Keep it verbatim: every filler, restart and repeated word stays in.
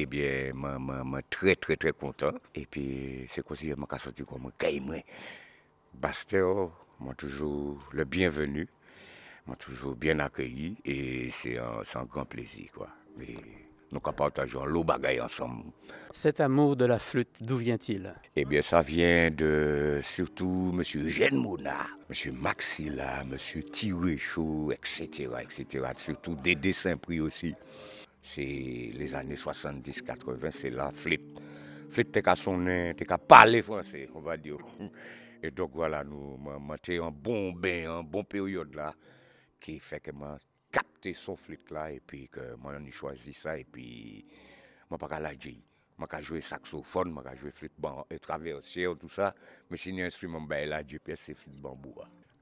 bien, je suis très, très, très content. Et puis, c'est comme si je suis sorti comme un caïman. Bastéo, moi toujours le bienvenu, moi toujours bien accueilli et c'est un, c'est un grand plaisir quoi. Et nous partageons l'eau bagaille ensemble. Cet amour de la flûte, d'où vient-il? Eh bien, ça vient de surtout M. Eugène Mouna, M. Maxilla, M. Tiréchaud, et cetera, et cetera. Surtout Dédé Saint-Prix aussi. C'est les années soixante-dix quatre-vingts, c'est la flûte. Flûte, t'es qu'à sonner, t'es qu'à parler français, on va dire. Et donc voilà, nous mettons un bon bain, un bon période là, qui fait que moi capté son flûte là, et puis que moi on choisi ça, et puis moi pas qu'à la dire. Moi qu'à jouer saxophone, moi qu'à jouer flûte ban, et traversier, tout ça, mais si un instrument, ben là, G P S c'est flûte bambou.